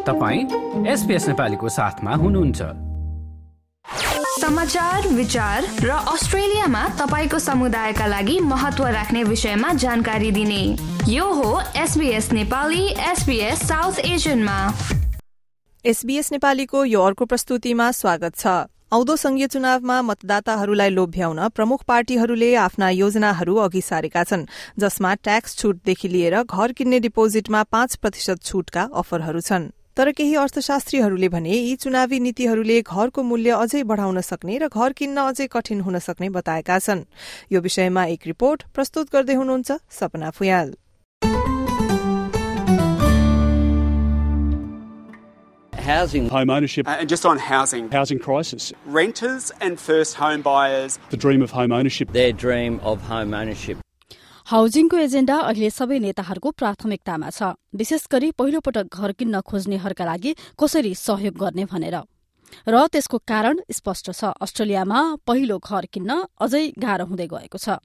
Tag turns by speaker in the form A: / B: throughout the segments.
A: तपाईं SBS नेपालीको साथमा हुनुहुन्छ।
B: समाचार, विचार र अस्ट्रेलियामा तपाईको समुदायका लागि महत्व राख्ने विषयमा जानकारी दिने यो हो SBS नेपाली SBS साउथ एशियनमा।
C: SBS नेपालीको यो अर्को प्रस्तुतिमा स्वागत छ। आउँदो संघीय चुनावमा मतदाताहरूलाई लोभ्याउन प्रमुख पार्टीहरूले आफ्ना योजनाहरू अघि सारेका छन्, जसमा ट्याक्स छूटदेखि लिएर घर किन्ने डिपोजिटमा 5% छूटका अफरहरू छन्। तर केही अर्थशास्त्रीहरूले भने यी चुनावी नीतिहरूले घरको मूल्य अझै बढ़ाउन सक्ने र घर किन्न अझै कठिन हुन सक्ने बताएका छन्। यो विषयमा एक रिपोर्ट प्रस्तुत गर्दै हुनुहुन्छ Sapna Phuyal.
D: Housing,
E: home ownership,
F: and just on housing
E: crisis,
F: renters and first home buyers,
E: the dream of home ownership,
D: their dream of home ownership.
G: हाउजिङको एजेण्डा अहिले सबै नेताहरूको प्राथमिकतामा छ, विशेष गरी पहिलो पटक घर किन्न खोज्नेहरूका लागि कसरी सहयोग गर्ने भनेर। र त्यसको कारण स्पष्ट छ, अस्ट्रेलियामा पहिलो घर किन्न अझै गाह्रो हुँदै गएको छ।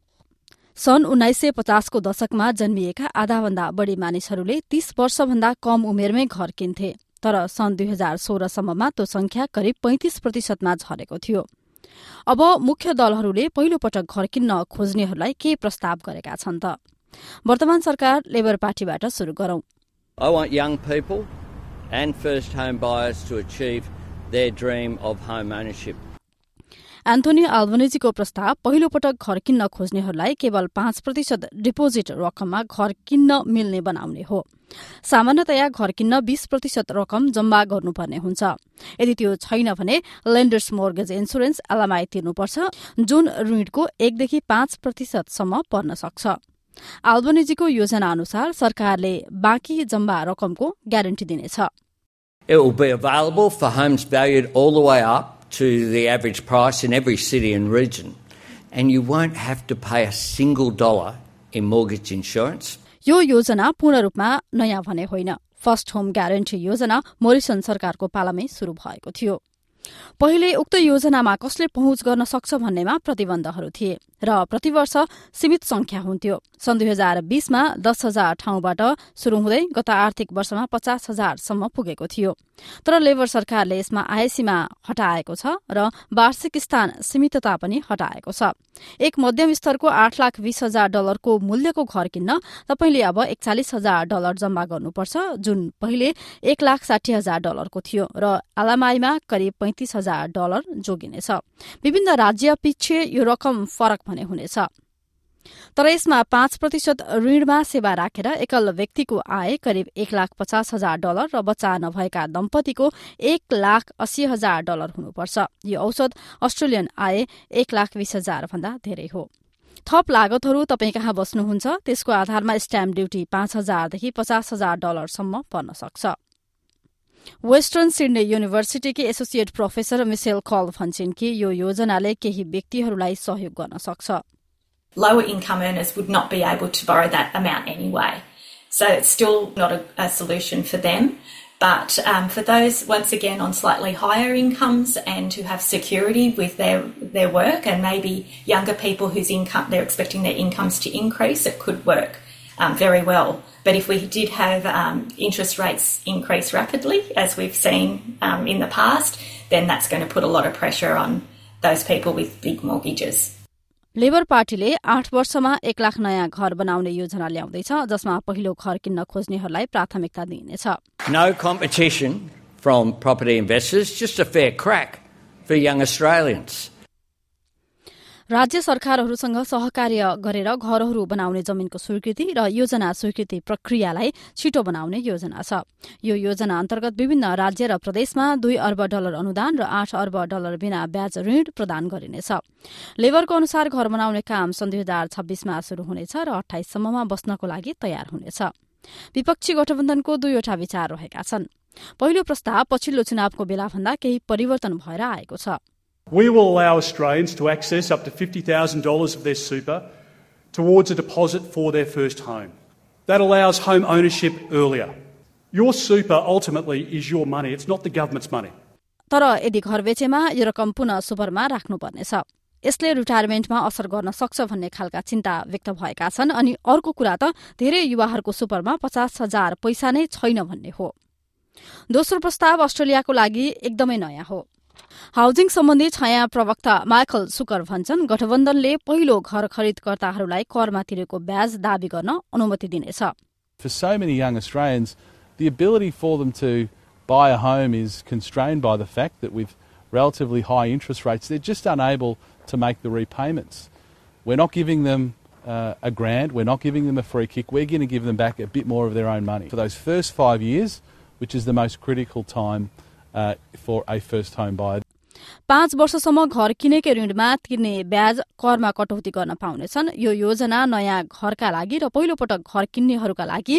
G: सन् 1950 को दशकमा जन्मिएका आधाभन्दा बढ़ी मानिसहरूले 30 वर्षभन्दा कम उमेरमै घर किन्थे, तर सन् 2016 सम्ममा त्यो संख्या करिब 35% झरेको थियो। अब मुख्य दलहरूले पहिलो पटक घर किन्न खोज्नेहरूलाई के प्रस्ताव गरेका छन् त? वर्तमान सरकार लेबर पार्टीबाट सुरु गरौं।
D: I want young people and first home buyers to achieve their dream of home ownership.
G: Anthony अल्बनेजीको प्रस्ताव पहिलो पटक घर किन्न खोज्नेहरूलाई केवल 5% डिपोजिट रकममा घर किन्न मिल्ने बनाउने हो। सामान्यतया घर किन्न 20% रकम जम्मा गर्नुपर्ने हुन्छ। यदि त्यो छैन भने लेन्डर्स मोर्गेज इन्सुरेन्स एलएमआई तिर्नुपर्छ, जुन ऋणको 1 देखि 5% सम्म पर्न सक्छ। अल्बनेजीको योजना अनुसार सरकारले बाँकी जम्मा रकमको ग्यारेन्टी दिनेछ।
D: It will be available for homes valued all the way up to the average price in every city and region, and you won't have to pay a single dollar in mortgage insurance.
G: यो योजना पूर्ण रूपमा नयाँ भने होइन। First home guarantee योजना Morrison सरकारको पालामै शुरू भएको थियो। पहिले उक्त योजनामा कसले पहुँच गर्न सक्छ भन्नेमा प्रतिबन्धहरू थिए र प्रतिवर्ष सीमित संख्या हुन्थ्यो। सन् 2020 मा 10,000 ठाउँबाट शुरू हुँदै गत आर्थिक वर्षमा 50,000 सम्म पुगेको थियो। तर लेबर सरकारले यसमा आय सीमा हटाएको छ र वार्षिक स्थान सीमितता पनि हटाएको छ। एक मध्यम स्तरको $8,20,000 को मूल्यको घर किन्न तपाईले अब $41,000 जम्मा गर्नुपर्छ, जुन पहिले $1,60,000 को थियो र एलएमआईमा करिब $35,000 जोगिनेछ। विभिन्न राज्य पछि यो रकम फरक भने हुनेछ। तर यसमा 5% ऋणमा सेवा राखेर एकल व्यक्तिको आय करिब $1,50,000 र बच्चा नभएका दम्पतिको $1,80,000 हुनुपर्छ। यो औसत अस्ट्रेलियन आय $1,20,000 भन्दा धेरै हो। थप लागतहरू तपाईँ कहाँ बस्नुहुन्छ त्यसको आधारमा स्ट्याम्प ड्युटी $5,000 देखि $50,000 सम्म पर्न सक्छ। वेस्टर्न सिडनी युनिभर्सिटीकी एसोसिएट प्रोफेसर मिसेल कल भन्छन् कि यो योजनाले केही व्यक्तिहरूलाई सहयोग गर्न सक्छ।
H: Lower income earners would not be able to borrow that amount anyway. So it's still not a solution for them. But for those, once again, on slightly higher incomes and who have security with their work, and maybe younger people whose income, they're expecting their incomes to increase, it could work very well. But if we did have interest rates increase rapidly, as we've seen in the past, then that's going to put a lot of pressure on those people with big mortgages.
G: Labor पार्टीले 8 वर्षमा 1 लाख नयाँ घर बनाउने योजना ल्याउँदैछ, जसमा पहिलो घर किन्न खोज्नेहरूलाई प्राथमिकता दिइनेछ।
D: No competition from property investors, just a fair crack for young Australians.
G: राज्य सरकारहरूसँग सहकार्य गरेर घरहरू बनाउने जमिनको स्वीकृति र योजना स्वीकृति प्रक्रियालाई छिटो बनाउने योजना छ। यो योजना अन्तर्गत विभिन्न राज्य र प्रदेशमा $2 अर्ब अनुदान र $8 अर्ब बिना ब्याज ऋण प्रदान गरिनेछ। लेबरको अनुसार घर बनाउने काम सन् 2026 मा शुरू हुनेछ र 28 सम्ममा बस्नको लागि तयार हुनेछ। विपक्षी गठबन्धनको 2वटा विचार रहेका छन्। पहिलो प्रस्ताव पछिल्लो चुनावको बेलाभन्दा केही परिवर्तन भएर आएको छ।
E: We will allow Australians to access up to $50,000 of their super towards a deposit for their first home. That allows home ownership earlier. Your super ultimately is your money, it's not the government's money.
G: तर यदि घर बेचेमा यो रकम पुनः सुपरमा राख्नुपर्नेछ। यसले रिटायरमेन्टमा असर गर्न सक्छ भन्ने खालका चिन्ता व्यक्त भएका छन्। अनि अर्को कुरा त धेरै युवाहरूको सुपरमा 50,000 पैसा नै छैन भन्ने हो। दोस्रो प्रस्ताव अस्ट्रेलियाको लागि एकदमै नयाँ हो। हाउजिङ सम्बन्धी छाया प्रवक्ता माइकल सुकर भन्छन् गठबन्धनले पहिलो घर खरिदकर्ताहरूलाई करमा तिरेको ब्याज दाबी गर्न अनुमति दिनेछ।
I: For so many young Australians, the ability for them to buy a home is constrained by the fact that with relatively high interest rates, they're just unable to make the repayments. We're not giving them a grant, we're not giving them a free kick, we're going to give them back a bit more of their own money. For those first 5 years, which is the most critical time for a first home buyer.
G: 5 वर्षसम्म घर किनेकै ऋणमा तिर्ने ब्याज करमा कटौती गर्न पाउनेछन्। यो योजना नयाँ घरका लागि र पहिलो पटक घर किन्नेहरूका लागि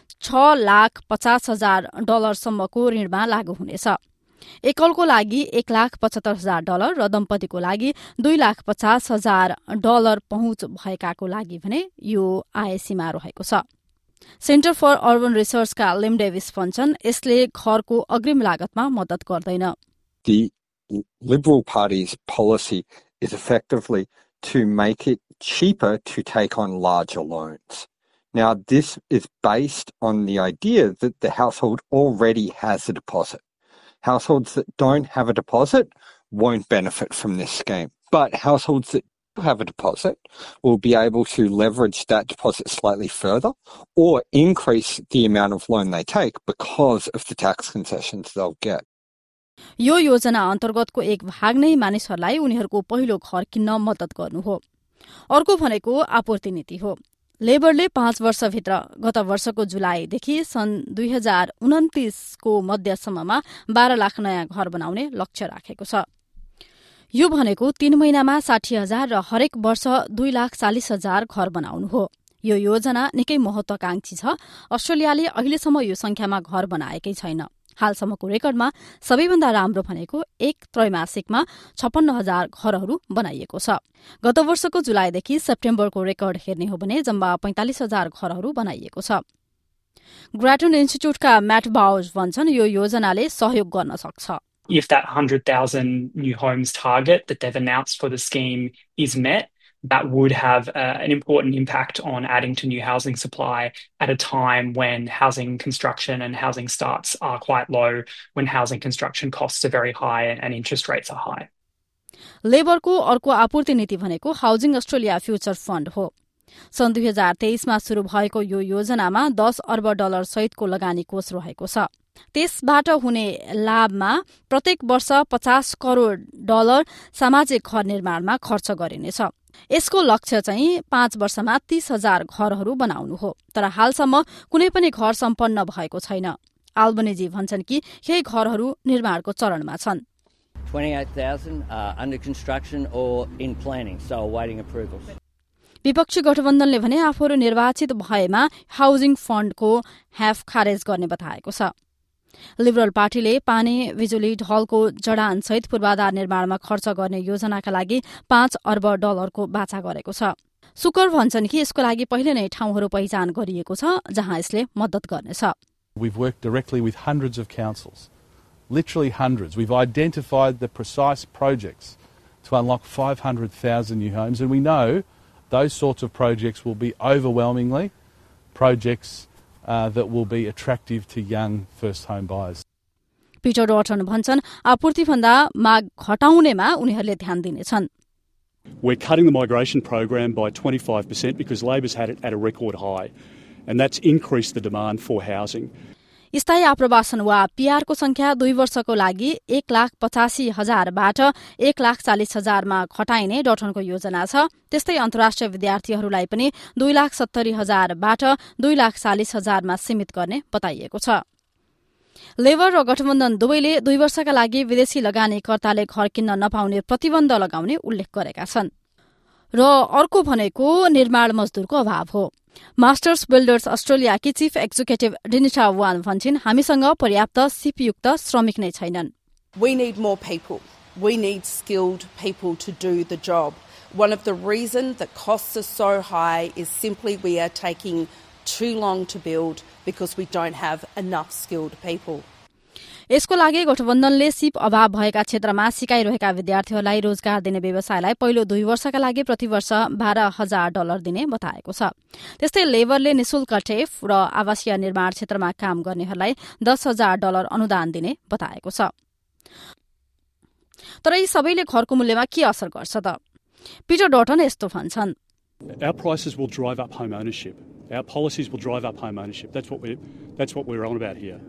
G: $6,50,000 सम्मको ऋणमा लागू हुनेछ। एकलको लागि $1,75,000 र दम्पतिको लागि $2,50,000 पहुँच भएकाको लागि भने यो आय सीमा रहेको छ। सेन्टर फर अर्बन रिसर्चका लिम डेभिस भन्छन् यसले घरको अग्रिम लागतमा मद्दत गर्दैन।
J: The Liberal Party's policy is effectively to make it cheaper to take on larger loans. Now, this is based on the idea that the household already has a deposit. Households that don't have a deposit won't benefit from this scheme, but households that do have a deposit will be able to leverage that deposit slightly further or increase the amount of loan they take because of the tax concessions they'll get.
G: यो योजना अन्तर्गतको एक भाग नै मानिसहरूलाई उनीहरूको पहिलो घर किन्न मद्दत गर्नु हो। अर्को भनेको आपूर्ति नीति हो। लेबरले 5 वर्षभित्र गत वर्षको जुलाईदेखि सन् 2029 को मध्यसम्ममा 12 लाख नयाँ घर बनाउने लक्ष्य राखेको छ। यो भनेको 3 महिनामा 60,000 र हरेक वर्ष 2,40,000 घर बनाउनु हो। यो योजना निकै महत्वाकांक्षी छ। अस्ट्रेलियाले अहिलेसम्म यो संख्यामा घर बनाएकै छैन। हालसम्मको रेकर्डमा सबैभन्दा राम्रो भनेको एक त्रैमासिकमा 56,000 घरहरू बनाइएको छ। गत वर्षको जुलाईदेखि सेप्टेम्बरको रेकर्ड हेर्ने हो भने जम्मा 45,000 घरहरू बनाइएको छ। ग्राटन इन्स्टिट्युटका म्याट बाउज भन्छन् यो योजनाले सहयोग गर्न सक्छ।
K: If that 100,000 new homes target that they've announced for the scheme is met, that would have an important impact on adding to new housing supply at a time when housing construction and housing starts are quite low, when housing construction costs are very high and interest rates are high.
G: लेबरको अर्को आपूर्ति नीति भनेको housing Australia future fund हो। सन् 2023 मा सुरु भएको यो योजनामा $10 अर्ब सहितको लगानी कोष रहेको छ। त्यसबाट हुने लाभमा प्रत्येक वर्ष $50 करोड सामाजिक घर निर्माणमा खर्च गरिनेछ। यसको लक्ष्य चाहिँ 5 वर्षमा 30,000 घरहरू बनाउनु हो। तर हालसम्म कुनै पनि घर सम्पन्न भएको छैन। आल्बनेजी भन्छन् कि यही घरहरू निर्माणको चरणमा छन्।
D: 28,000 under construction or in planning, so awaiting approvals.
G: विपक्षी गठबन्धनले भने आफूहरू निर्वाचित भएमा हाउजिङ फण्डको ह्याफ खारेज गर्ने बताएको छ। लिबरल पार्टीले पानी बिजुली ढलको जडान सहित पूर्वाधार निर्माणमा खर्च गर्ने योजनाका लागि $5 अर्ब को बाचा गरेको छ। सुकर भन्छन् कि यसको लागि पहिले नै ठाउँहरू पहिचान गरिएको छ जहाँ यसले मद्दत गर्नेछ।
I: We've worked directly with hundreds of councils, literally hundreds. We've identified the precise projects to unlock 500,000 new homes, and we know those sorts of projects will be overwhelmingly projects that will be attractive to young first home buyers.
G: Peter Dutton भन्छन् आपूर्ति भन्दा माग घटाउनेमा उनीहरूले ध्यान दिनेछन्।
E: We're cutting the migration program by 25% because Labor's had it at a record high, and that's increased the demand for housing.
G: स्थायी आप्रवासन वा पीआरको संख्या 2 वर्षको लागि 1,85,000 बाट 1,40,000 मा घटाइने डटनको योजना छ। त्यस्तै अन्तर्राष्ट्रिय विद्यार्थीहरूलाई पनि 2,70,000 बाट 2,40,000 मा सीमित गर्ने बताइएको छ। लेबर र गठबन्धन दुवैले 2 वर्षका लागि विदेशी लगानीकर्ताले घर किन्न नपाउने प्रतिबन्ध लगाउने उल्लेख गरेका छन्। र अर्को भनेको निर्माण मजदुरको अभाव हो। मास्टर्स बिल्डर्स अस्ट्रेलियाकी चीफ एक्जिक्युटिभ डिनिटा वान भन्छन् हामीसँग पर्याप्त सिपयुक्त श्रमिक नै छैनन्।
L: We need more people. We need skilled people to do the job. One of the reasons that costs are so high is simply we are taking too long to build because we don't have enough skilled people.
G: यसको लागि गठबन्धनले सिप अभाव भएका क्षेत्रमा सिकाइरहेका विद्यार्थीहरूलाई रोजगार दिने व्यवसायलाई पहिलो 2 वर्षका लागि प्रतिवर्ष $12,000 दिने बताएको छ। त्यस्तै लेबरले निशुल्क टेफ र आवासीय निर्माण क्षेत्रमा काम गर्नेहरूलाई $10,000 अनुदान दिने बताएको छ। तर यी सबैले घरको मूल्यमा के असर गर्छ त? पिटर डटन यस्तो भन्छन्।
E: Our prices will drive up home ownership. Our policies will drive up home ownership. That's what we're on about here.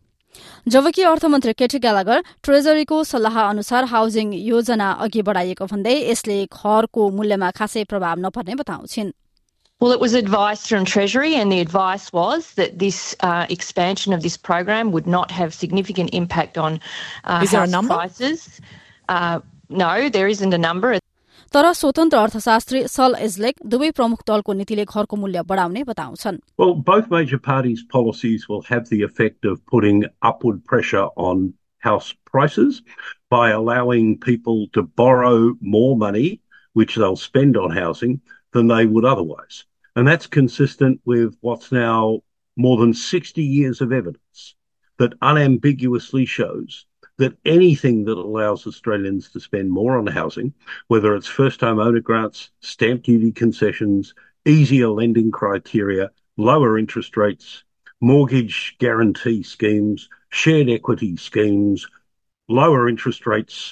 G: जबकि अर्थमन्त्री केटी ग्यालागर ट्रेजरीको सल्लाह अनुसार हाउसिङ योजना अघि बढाइएको भन्दै यसले घरको मूल्यमा खासै प्रभाव नपर्ने बताउँछिन्।
M: Well, it was advice from Treasury, and the advice was that this expansion of this program would not have significant impact on
C: Is there a
M: house
C: number?
M: prices. No, there isn't a number.
G: तर स्वतन्त्र अर्थशास्त्री सल एजलेक दुवै प्रमुख दलको नीतिले घरको मूल्य बढाउने बताउँछन्।
N: Well, both major parties' policies will have the effect of putting upward pressure on house prices by allowing people to borrow more money, which they'll spend on housing, than they would otherwise. And that's consistent with what's now more than 60 years of evidence that unambiguously shows that anything that allows Australians to spend more on housing, whether it's first-home owner grants, stamp duty concessions, easier lending criteria, lower interest rates, mortgage guarantee schemes, shared equity schemes, lower interest rates,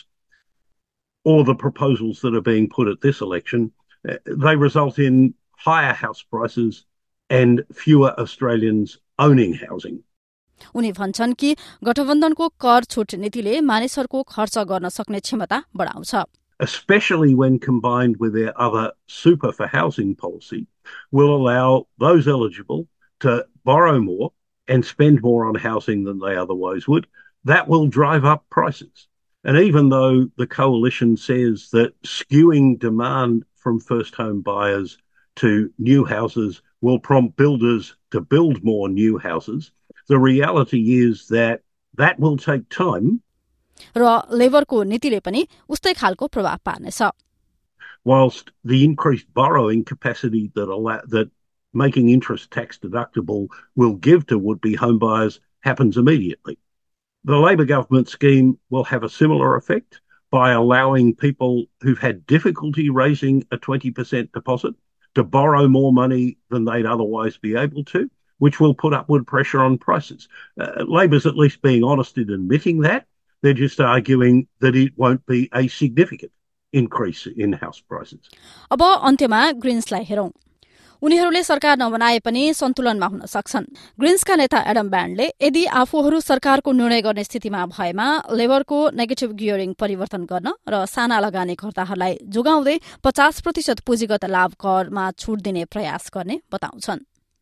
N: or the proposals that are being put at this election, they result in higher house prices and fewer Australians owning housing.
G: उनी भन्छन् कि गठबन्धनको कर छुट नीतिले मानिसहरूको खर्च गर्न सक्ने क्षमता बढाउँछ।
N: Especially when combined with their other super for housing policy, will allow those eligible to borrow more and spend more on housing than they otherwise would. That will drive up prices. And even though the coalition says that skewing demand from first home buyers to new houses will prompt builders to build more new houses, the reality is that that will take time.
G: र लेबरको नीतिले पनि उस्तै खालको प्रभाव पार्नेछ।
N: Whilst the increased borrowing capacity that making interest tax deductible will give to would-be home buyers happens immediately. The Labor government scheme will have a similar effect by allowing people who've had difficulty raising a 20% deposit to borrow more money than they'd otherwise be able to, which will put upward pressure on prices. Labor's at least being honest in admitting that. They're just arguing that it won't be a significant increase in house prices.
G: अब अन्त्यमा ग्रीन्सलाई हेरौं। उनीहरूले सरकार नबनाए पनि सन्तुलनमा हुन सक्छन्। ग्रीन्सका नेता Adam ब्यान्डले यदि आफूहरू सरकारको निर्णय गर्ने स्थितिमा भएमा लेबरको नेगेटिभ गियरिङ परिवर्तन गर्न र साना लगानीकर्ताहरूलाई जोगाउँदै 50% पुँजीगत लाभ करमा छुट दिने प्रयास गर्ने बताउँछन्।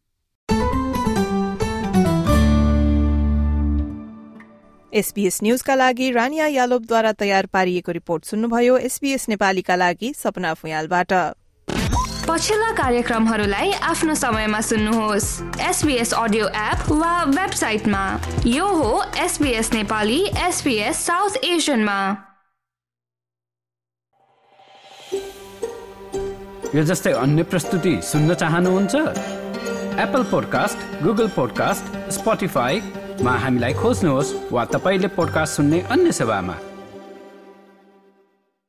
C: SBS न्यूजका लागि रानिया यालोबद्वारा तयार पारिएको रिपोर्ट सुन्नुभयो। SBS नेपालीका लागि सपना फुयालबाट।
B: पछिल्ला कार्यक्रमहरूलाई आफ्नो समयमा सुन्नुहोस् SBS अडियो एप वा वेबसाइटमा। यो हो SBS नेपाली SBS साउथ एसियनमा।
A: यो जस्तै अन्य प्रस्तुति सुन्न चाहनुहुन्छ? Apple podcast, Google podcast, Spotify मा हामीलाई खोज्नुहोस् वा तपाईले पोडकास्ट सुन्ने अन्य सेवामा।